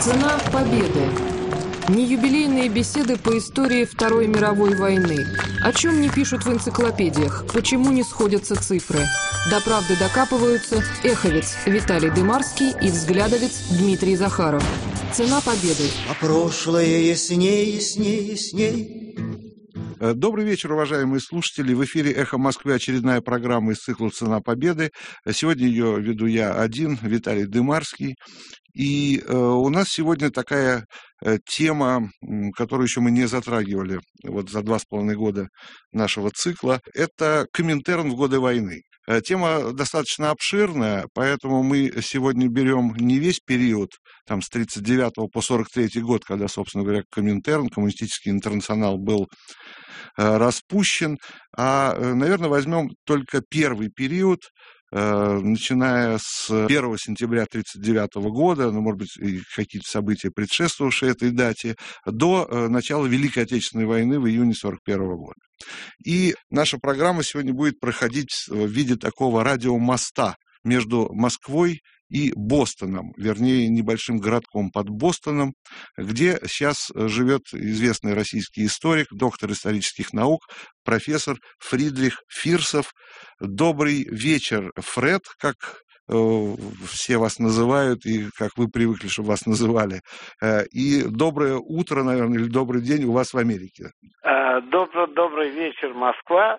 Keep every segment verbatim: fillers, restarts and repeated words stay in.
Цена победы. Неюбилейные беседы по истории Второй мировой войны. О чем не пишут в энциклопедиях, почему не сходятся цифры. До правды докапываются эховец Виталий Дымарский и взглядовец Дмитрий Захаров. Цена победы. А прошлое ясней, ясней, ясней. Добрый вечер, уважаемые слушатели. В эфире «Эхо Москвы» очередная программа из цикла «Цена победы». Сегодня ее веду я один, Виталий Дымарский. И э, у нас сегодня такая э, тема, которую еще мы не затрагивали вот за два с половиной года нашего цикла. Это Коминтерн в годы войны. Э, тема достаточно обширная, поэтому мы сегодня берем не весь период, там, с тридцать девятого по сорок третий год, когда, собственно говоря, Коминтерн, Коммунистический интернационал, был э, распущен, а, э, наверное, возьмем только первый период, начиная с первого сентября тысяча девятьсот тридцать девятого года, ну, может быть, и какие-то события, предшествовавшие этой дате, до начала Великой Отечественной войны в июне сорок первого года. И наша программа сегодня будет проходить в виде такого радиомоста между Москвой и Бостоном, вернее, небольшим городком под Бостоном, где сейчас живет известный российский историк, доктор исторических наук, профессор Фридрих Фирсов. Добрый вечер, Фред, как э, все вас называют и как вы привыкли, чтобы вас называли. Э, и доброе утро, наверное, или добрый день у вас в Америке. Добрый, добрый вечер, Москва.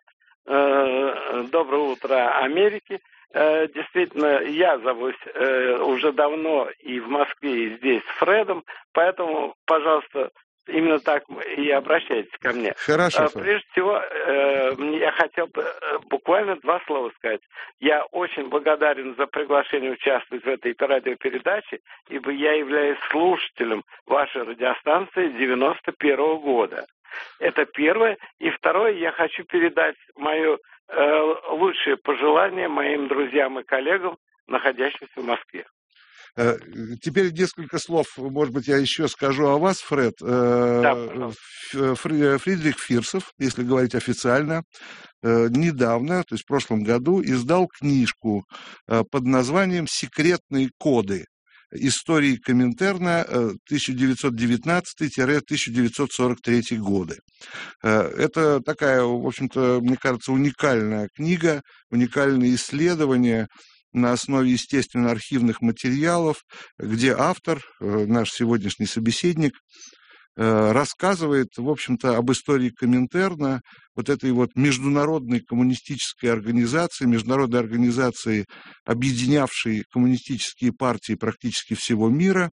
Доброе утро, Америки. Действительно, я зовусь э, уже давно и в Москве, и здесь Фредом, поэтому, пожалуйста, именно так и обращайтесь ко мне. Хорошо. Э, прежде всего, э, я хотел бы э, буквально два слова сказать. Я очень благодарен за приглашение участвовать в этой радиопередаче, ибо я являюсь слушателем вашей радиостанции девяносто первого года. Это первое. И второе, я хочу передать мое э, лучшие пожелания моим друзьям и коллегам, находящимся в Москве. Теперь несколько слов, может быть, я еще скажу о вас, Фред. Да, Фридрих Фирсов, если говорить официально, недавно, то есть в прошлом году, издал книжку под названием «Секретные коды. Истории Коминтерна тысяча девятьсот девятнадцатый — тысяча девятьсот сорок третий годы». Это такая, в общем-то, мне кажется, уникальная книга, уникальное исследование на основе, естественно, архивных материалов, где автор, наш сегодняшний собеседник, рассказывает, в общем-то, об истории Коминтерна, вот этой вот международной коммунистической организации, международной организации, объединявшей коммунистические партии практически всего мира,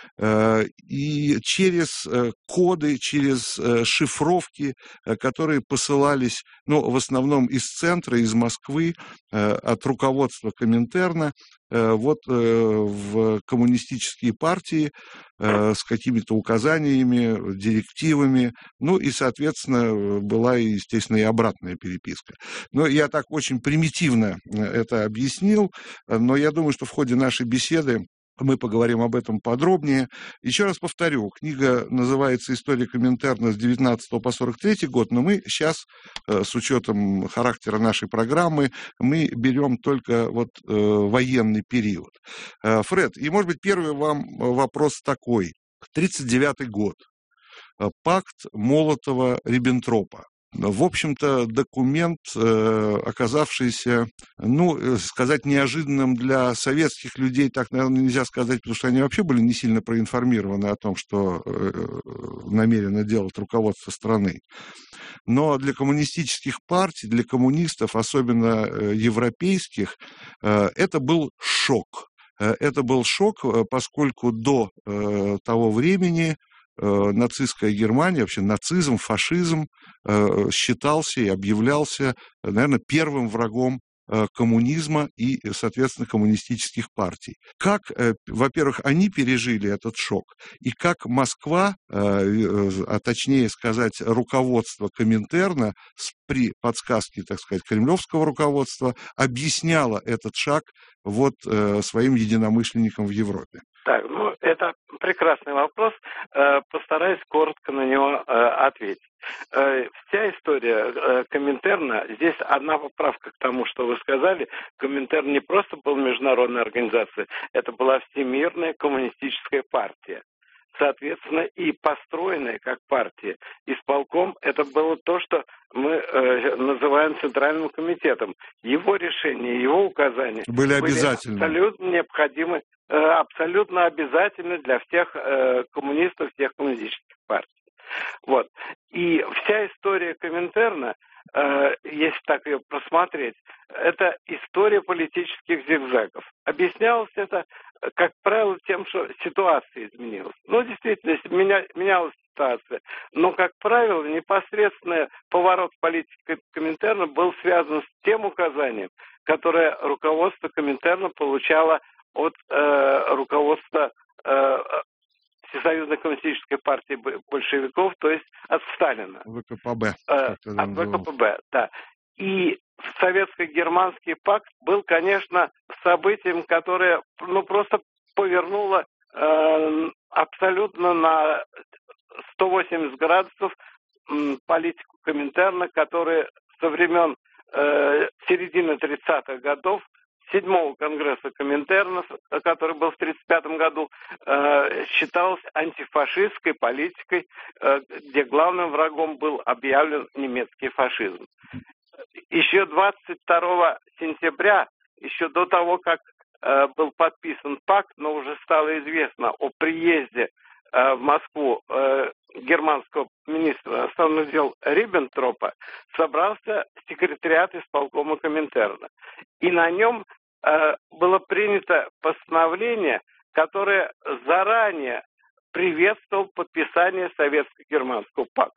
и через коды, через шифровки, которые посылались, ну, в основном из центра, из Москвы, от руководства Коминтерна, вот в коммунистические партии с какими-то указаниями, директивами, ну и, соответственно, была, естественно, и обратная переписка. Но я так очень примитивно это объяснил, но я думаю, что в ходе нашей беседы мы поговорим об этом подробнее. Еще раз повторю, книга называется «История Коминтерна с девятнадцатого по сорок третий год», но мы сейчас, с учетом характера нашей программы, мы берем только вот э, военный период. Фред, и, может быть, первый вам вопрос такой. тридцать девятый год. Пакт Молотова-Риббентропа. В общем-то, документ, оказавшийся, ну, сказать, неожиданным для советских людей, так, наверное, нельзя сказать, потому что они вообще были не сильно проинформированы о том, что намерено делать руководство страны. Но для коммунистических партий, для коммунистов, особенно европейских, это был шок. Это был шок, поскольку до того времени нацистская Германия, вообще нацизм, фашизм считался и объявлялся, наверное, первым врагом коммунизма и, соответственно, коммунистических партий. Как, во-первых, они пережили этот шок, и как Москва, а точнее сказать, руководство Коминтерна при подсказке, так сказать, кремлевского руководства объясняло этот шаг вот своим единомышленникам в Европе? Так, ну, это прекрасный вопрос. Постараюсь коротко на него ответить. Вся история Коминтерна, здесь одна поправка к тому, что вы сказали. Коминтерн не просто был международной организацией, это была Всемирная коммунистическая партия. соответственно, и построенная как партия. Исполком — это было то, что мы э, называем Центральным комитетом. Его решения, его указания были обязательны. Были абсолютно необходимы, э, абсолютно обязательны для всех э, коммунистов, всех коммунистических партий. Вот. И вся история Коминтерна, э, если так ее просмотреть, это история политических зигзагов. Объяснялось это, как правило, тем, что ситуация изменилась. Ну, действительно, меня, менялась ситуация. Но, как правило, непосредственный поворот политики Коминтерна был связан с тем указанием, которое руководство Коминтерна получало от э, руководства э, Всесоюзной коммунистической партии большевиков, то есть от Сталина. ВКПБ. Э, от ВКПБ, да. И Советско-германский пакт был, конечно, событием, которое ну, просто повернуло э, абсолютно на сто восемьдесят градусов э, политику Коминтерна, которая со времен э, середины тридцатых годов, седьмого конгресса Коминтерна, который был в тридцать пятом году, э, считалась антифашистской политикой, э, где главным врагом был объявлен немецкий фашизм. Еще двадцать второго сентября, еще до того, как э, был подписан пакт, но уже стало известно о приезде э, в Москву э, германского министра иностранных дел Риббентропа, собрался секретариат исполкома Коминтерна. И на нем э, было принято постановление, которое заранее приветствовало подписание Советско-германского пакта.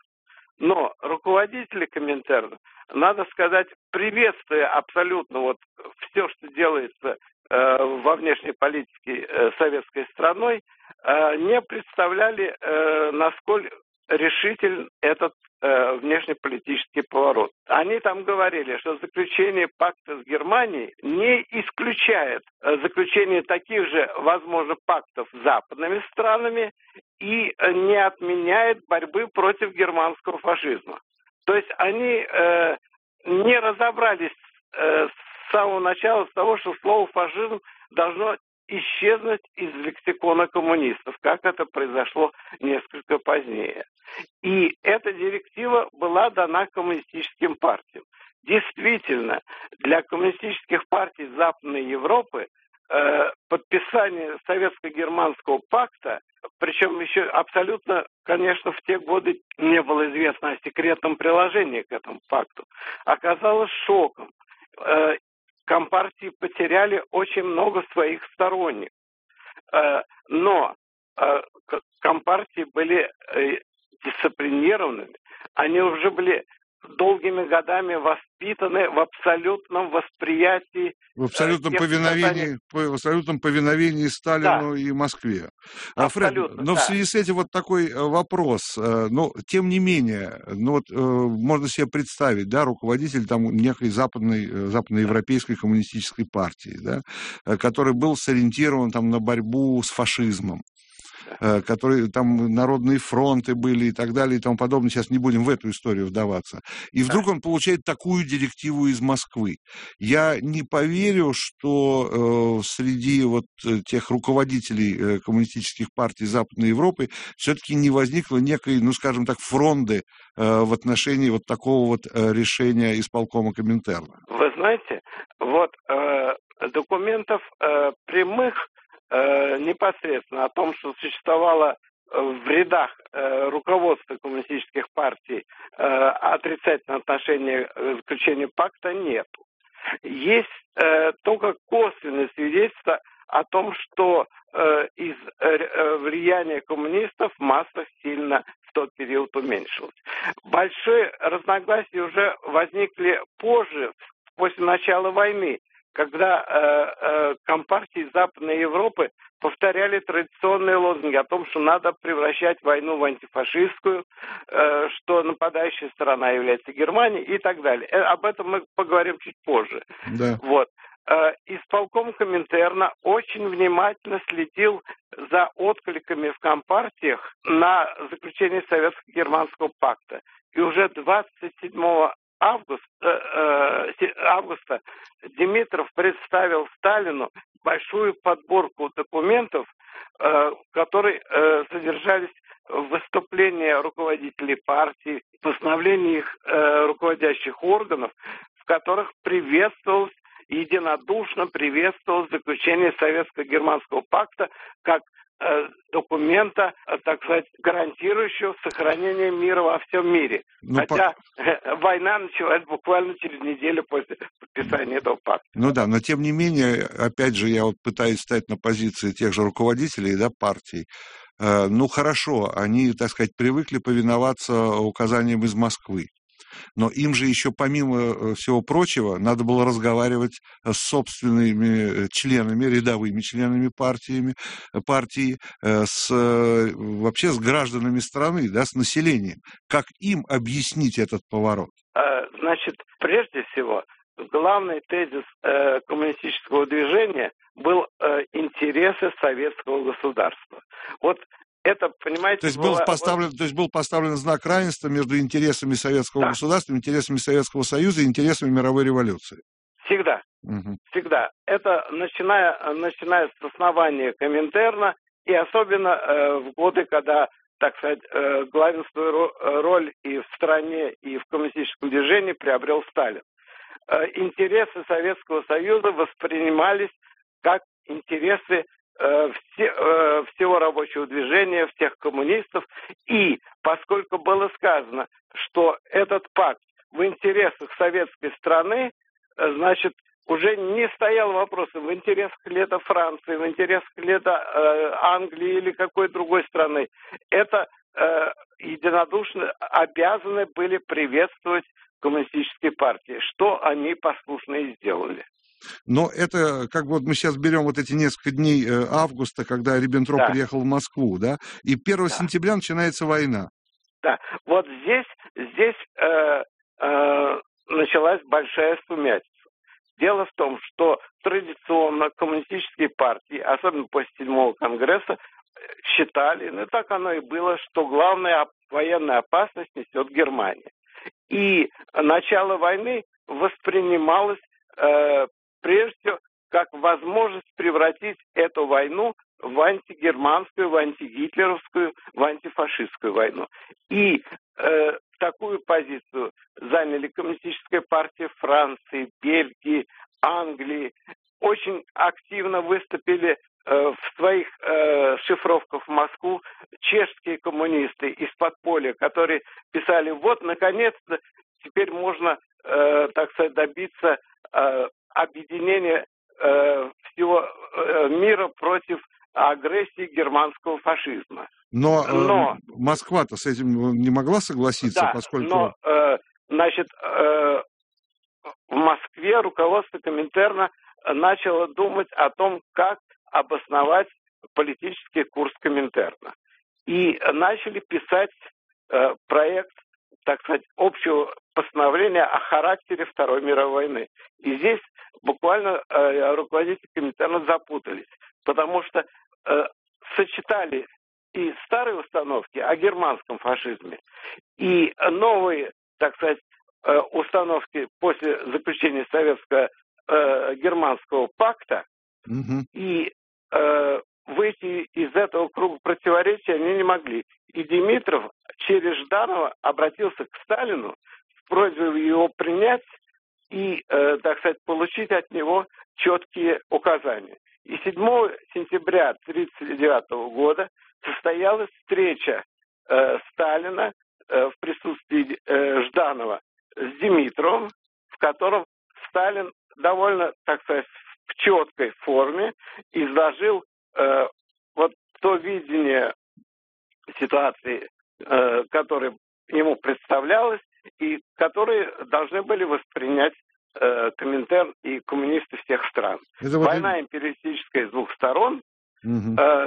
Но руководители Коминтерна, надо сказать, приветствуя абсолютно вот все, что делается э, во внешней политике э, советской страной, э, не представляли, э, насколько решителен этот э, внешнеполитический поворот. Они там говорили, что заключение пакта с Германией не исключает э, заключение таких же, возможно, пактов с западными странами и э, не отменяет борьбы против германского фашизма. То есть они э, не разобрались э, с самого начала с того, что слово «фашизм» должно исчезнуть из лексикона коммунистов, как это произошло несколько позднее. И эта директива была дана коммунистическим партиям. Действительно, для коммунистических партий Западной Европы э, подписание Советско-германского пакта, причем еще абсолютно, конечно, в те годы не было известно о секретном приложении к этому пакту, оказалось шоком. Э, Компартии потеряли очень много своих сторонников. Э, но э, компартии были э, дисциплинированными, они уже были долгими годами воспитаны в абсолютном восприятии. В абсолютном повиновении, в абсолютном повиновении Сталину, да, и Москве. Фред, но да. В связи с этим вот такой вопрос. Но, тем не менее, ну вот, можно себе представить, да, руководитель там некой западной, западноевропейской коммунистической партии, да, который был сориентирован там на борьбу с фашизмом, которые там народные фронты были и так далее и тому подобное. Сейчас не будем в эту историю вдаваться. И вдруг он получает такую директиву из Москвы. Я не поверю, что э, среди вот тех руководителей э, коммунистических партий Западной Европы все-таки не возникло некой, ну, скажем так, фронды э, в отношении вот такого вот э, решения исполкома Коминтерна. Вы знаете, вот э, документов э, прямых непосредственно о том, что существовало в рядах э, руководства коммунистических партий э, отрицательное отношение к заключению пакта, нету. Есть э, только косвенные свидетельства о том, что э, из э, влияния коммунистов масса сильно в тот период уменьшилась. Большие разногласия уже возникли позже, после начала войны, когда э, э, компартии Западной Европы повторяли традиционные лозунги о том, что надо превращать войну в антифашистскую, э, что нападающая сторона является Германия и так далее. Э, об этом мы поговорим чуть позже. Да. Вот. Э, исполком Коминтерна очень внимательно следил за откликами в компартиях на заключение Советско-германского пакта. И уже двадцать седьмого августа, э, э, августа Димитров представил Сталину большую подборку документов, в которой содержались выступления руководителей партий, постановления их руководящих органов, в которых приветствовалось, единодушно приветствовалось заключение Советско-Германского пакта как документа, так сказать, гарантирующего сохранение мира во всем мире. Ну, Хотя по... война началась буквально через неделю после подписания этого пакта. Ну да, но тем не менее, опять же, я вот пытаюсь стать на позиции тех же руководителей, да, партий. Э, ну хорошо, они, так сказать, привыкли повиноваться указаниям из Москвы. Но им же еще, помимо всего прочего, надо было разговаривать с собственными членами, рядовыми членами партиями, партии, с, вообще с гражданами страны, да, с населением. Как им объяснить этот поворот? Значит, прежде всего, главный тезис э, коммунистического движения был э, интересы советского государства. Вот это, понимаете, то есть, был была... поставлен, то есть был поставлен знак равенства между интересами советского да. государства, интересами Советского Союза и интересами мировой революции. Всегда. Угу. Всегда. Это начиная, начиная с основания Коминтерна и особенно э, в годы, когда, так сказать, э, главенствующую роль и в стране, и в коммунистическом движении приобрел Сталин. Э, интересы Советского Союза воспринимались как интересы Все, всего рабочего движения, всех коммунистов. И поскольку было сказано, что этот пакт в интересах советской страны, значит, уже не стоял вопрос, в интересах ли это Франции, в интересах ли это э, Англии или какой другой страны. Это э, единодушно обязаны были приветствовать коммунистические партии, что они послушно и сделали. Но это, как бы вот мы сейчас берем вот эти несколько дней августа, когда Риббентроп да. приехал в Москву, да, и первого да. сентября начинается война. Да, вот здесь, здесь э, э, началась большая сумятица. Дело в том, что традиционно коммунистические партии, особенно после седьмого конгресса, считали, ну так оно и было, что главная военная опасность несет Германия. И начало войны воспринималось э, прежде всего, как возможность превратить эту войну в антигерманскую, в антигитлеровскую, в антифашистскую войну. И э, такую позицию заняли Коммунистическая партия Франции, Бельгии, Англии. Очень активно выступили э, в своих э, шифровках в Москву чешские коммунисты из подполья, которые писали, вот, наконец-то, теперь можно, э, так сказать, добиться э, объединение э, всего э, мира против агрессии германского фашизма. Но, но э, Москва-то с этим не могла согласиться, да, поскольку... но, э, значит, э, в Москве руководство Коминтерна начало думать о том, как обосновать политический курс Коминтерна. И начали писать э, проект, так сказать, общего постановления о характере Второй мировой войны. И здесь буквально э, руководители Коминтерна запутались, потому что э, сочетали и старые установки о германском фашизме, и новые, так сказать, э, установки после заключения Советско-германского пакта, угу. и э, выйти из этого круга противоречий они не могли. И Димитров через Жданова обратился к Сталину с просьбой его принять и, э, так сказать, получить от него четкие указания. И седьмого сентября тысяча девятьсот тридцать девятого года состоялась встреча э, Сталина э, в присутствии э, Жданова с Димитровым, в котором Сталин довольно, так сказать, в четкой форме изложил э, вот то видение ситуации, э, которое ему представлялось, и которые должны были воспринять э, Коминтерн и коммунисты всех стран. Это Война вот... империалистическая с двух сторон. Угу. Э,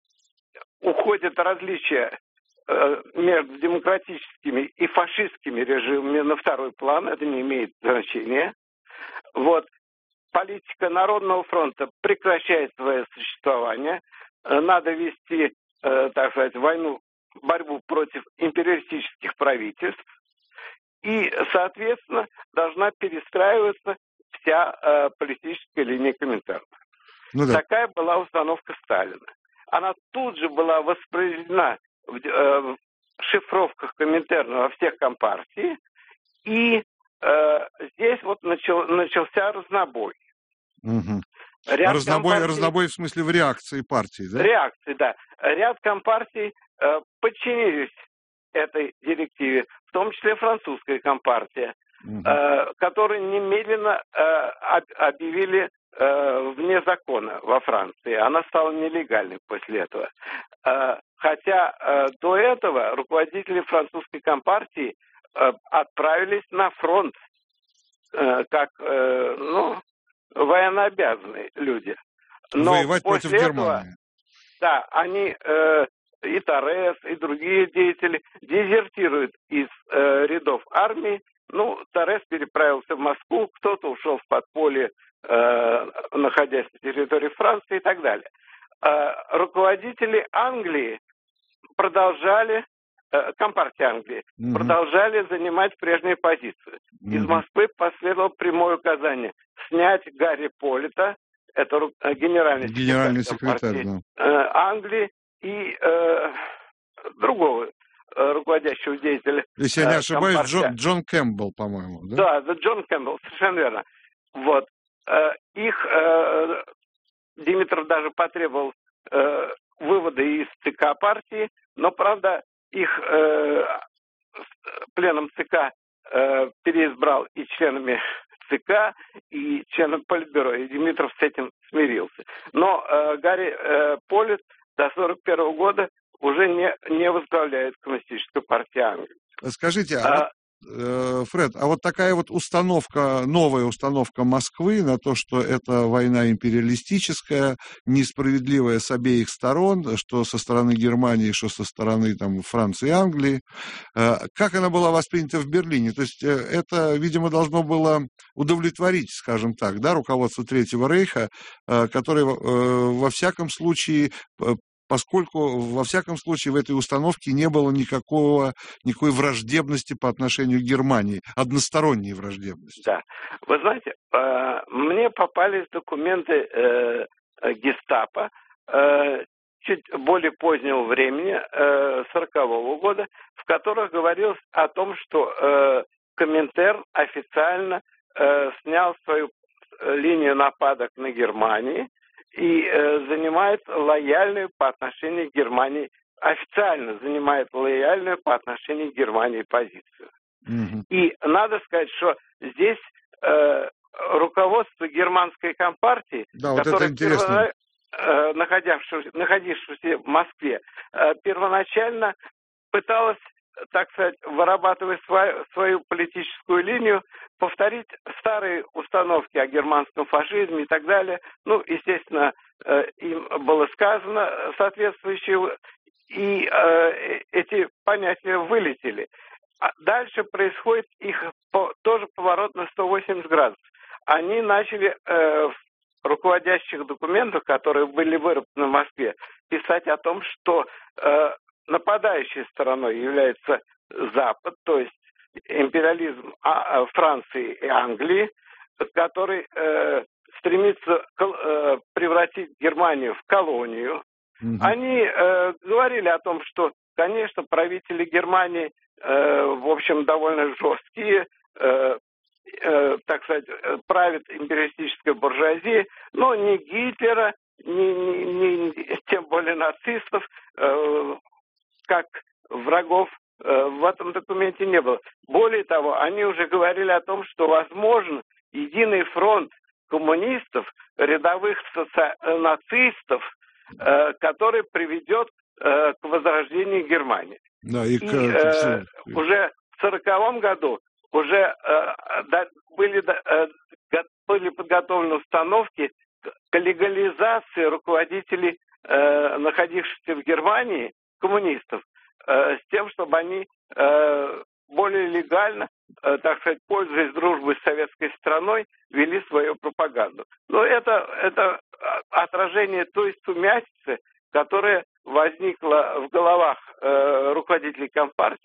уходят различия э, между демократическими и фашистскими режимами на второй план. Это не имеет значения. Вот. Политика Народного фронта прекращает свое существование. Э, надо вести, э, так сказать, войну, борьбу против империалистических правительств. И, соответственно, должна перестраиваться вся э, политическая линия Коминтерна. Ну, да. Такая была установка Сталина. она тут же была воспроизведена в, э, в шифровках Коминтерна во всех компартии, и э, здесь вот начал, начался разнобой. Угу. Ряд разнобой, компартий, разнобой в смысле в реакции партии, да? Реакции, да. Ряд компартий э, подчинились этой директиве, в том числе французская компартия, угу. э, которые немедленно э, об, объявили э, вне закона во Франции. Она стала нелегальной после этого. Э, хотя э, до этого руководители французской компартии э, отправились на фронт э, как, э, ну, военнообязанные люди. Но воевать против этого, Германии. Да, они, э, и Торрес, и другие деятели дезертируют из э, рядов армии. Ну, Торрес переправился в Москву, кто-то ушел в подполье, э, находясь на территории Франции и так далее. Э, руководители Англии продолжали, э, компартии Англии, угу. продолжали занимать прежние позиции. Угу. Из Москвы последовало прямое указание снять Гарри Полита, это э, генеральный, генеральный секретарь, секретарь компартии, да. э, Англии и э, другого э, руководящего деятеля. Если я не ошибаюсь, Джон, Джон Кэмпбелл, по-моему. Да, да, Джон Кэмпбелл, совершенно верно. Вот. Э, их э, Димитров даже потребовал э, вывода из ЦК партии, но, правда, их э, пленом ЦК э, переизбрал и членами ЦК, и членом Политбюро, и Димитров с этим смирился. Но э, Гарри э, Полит до сорок первого года уже не, не возглавляет Коммунистическую партию Англии. Скажите, а, а Фред, а вот такая вот установка, новая установка Москвы на то, что это война империалистическая, несправедливая с обеих сторон, что со стороны Германии, что со стороны там, Франции и Англии, как она была воспринята в Берлине? То есть это, видимо, должно было удовлетворить, скажем так, да, руководство Третьего Рейха, которое во всяком случае... поскольку, во всяком случае, в этой установке не было никакого, никакой враждебности по отношению к Германии, односторонней враждебности. Да. Вы знаете, мне попались документы гестапо чуть более позднего времени, сорокового года, в которых говорилось о том, что Коминтерн официально снял свою линию нападок на Германию, и э, занимает лояльную по отношению к Германии, официально занимает лояльную по отношению к Германии позицию. Mm-hmm. И надо сказать, что здесь э, руководство германской компартии, да, вот которое первоначально, э, находившееся, находившееся в Москве, э, первоначально пыталось, так сказать, вырабатывая свою, свою политическую линию, повторить старые установки о германском фашизме и так далее. Ну, естественно, э, им было сказано соответствующее, и э, эти понятия вылетели. А дальше происходит их по, тоже поворот на сто восемьдесят градусов. Они начали э, в руководящих документах, которые были выработаны в Москве, писать о том, что э, нападающей стороной является Запад, то есть империализм Франции и Англии, который э, стремится э, превратить Германию в колонию. Mm-hmm. Они э, говорили о том, что, конечно, правители Германии, э, в общем, довольно жесткие, э, э, так сказать, правит империалистическая буржуазия, но ни Гитлера, ни, ни, ни тем более нацистов, э, как врагов э, в этом документе не было. Более того, они уже говорили о том, что возможен единый фронт коммунистов, рядовых соци... нацистов, э, который приведет э, к возрождению Германии. Да, и, и э, уже в сороковом году уже э, да, были, э, были подготовлены установки к легализации руководителей, э, находившихся в Германии, коммунистов, э, с тем, чтобы они э, более легально, э, так сказать, пользуясь дружбой с советской страной, вели свою пропаганду. Но это, это отражение той сумятицы, которая возникла в головах э, руководителей Компартии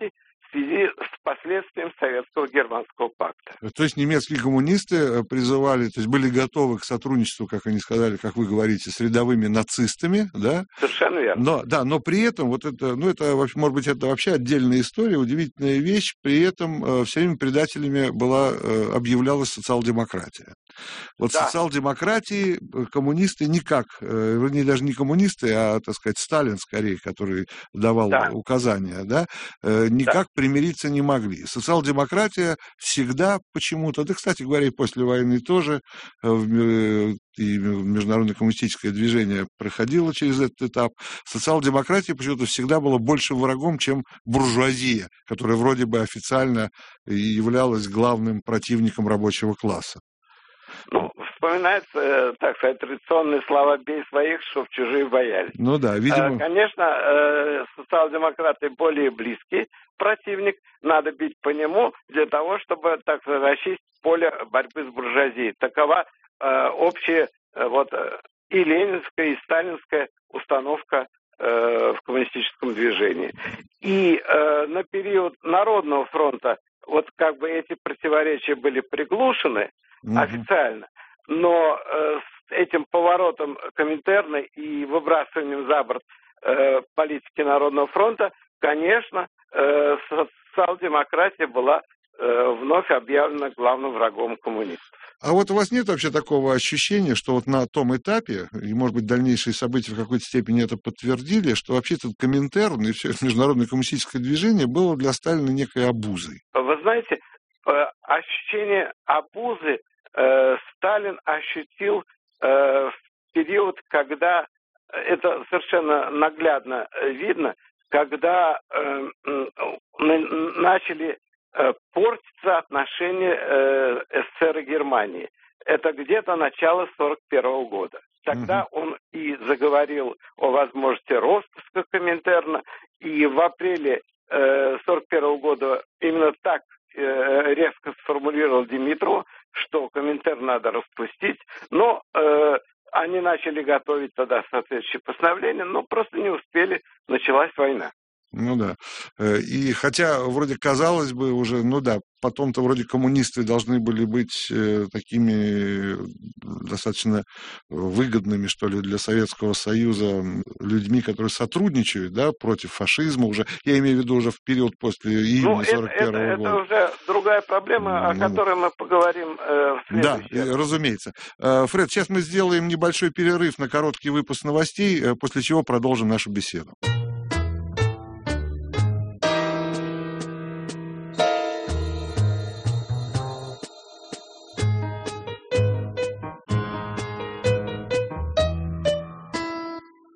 в связи с последствием Советско-германского пакта. То есть немецкие коммунисты призывали, то есть были готовы к сотрудничеству, как они сказали, как вы говорите, с рядовыми нацистами, да? Совершенно верно. Но, да, но при этом, вот это, ну, это, может быть, это вообще отдельная история, удивительная вещь, при этом э, всеми предателями была, э, объявлялась социал-демократия. Вот Да. социал-демократии коммунисты никак, э, вернее, даже не коммунисты, а, так сказать, Сталин, скорее, который давал Да. указания, да, э, никак да. примириться не могли. Социал-демократия всегда почему-то, да, кстати говоря, и после войны тоже, э, в, и международное коммунистическое движение проходило через этот этап, социал-демократия почему-то всегда была больше врагом, чем буржуазия, которая вроде бы официально являлась главным противником рабочего класса. Ну, вспоминается, так сказать, традиционные слова «бей своих, чтоб чужие боялись». Ну да, видимо... Конечно, социал-демократы более близкий противник, надо бить по нему для того, чтобы, так сказать, расчистить поле борьбы с буржуазией. Такова общая вот и ленинская, и сталинская установка в коммунистическом движении. И на период Народного фронта вот как бы эти противоречия были приглушены, угу. официально, но э, с этим поворотом Коминтерна и выбрасыванием за борт э, политики Народного фронта, конечно, э, социал-демократия была э, вновь объявлена главным врагом коммунистов. А вот у вас нет вообще такого ощущения, что вот на том этапе, и, может быть, дальнейшие события в какой-то степени это подтвердили, что вообще этот Коминтерн и все это международное коммунистическое движение было для Сталина некой обузой? Вы знаете, ощущение обузы э, Сталин ощутил э, в период, когда, это совершенно наглядно видно, когда э, начали э, портиться отношения э, СССР и Германии. Это где-то начало сорок первого года. Тогда угу. он и заговорил о возможности распуска Коминтерна, и в апреле э, сорок первого года именно так резко сформулировал Димитров, что Коминтерн надо распустить, но э, они начали готовить тогда соответствующие постановления, но просто не успели, началась война. Ну да. И хотя вроде казалось бы уже, ну да, потом-то вроде коммунисты должны были быть такими достаточно выгодными, что ли, для Советского Союза людьми, которые сотрудничают, да, против фашизма уже, я имею в виду уже в период после июня сорок первого года. Это уже другая проблема, ну, о которой мы поговорим э, в следующий раз. Да, разумеется. Фред, сейчас мы сделаем небольшой перерыв на короткий выпуск новостей, после чего продолжим нашу беседу.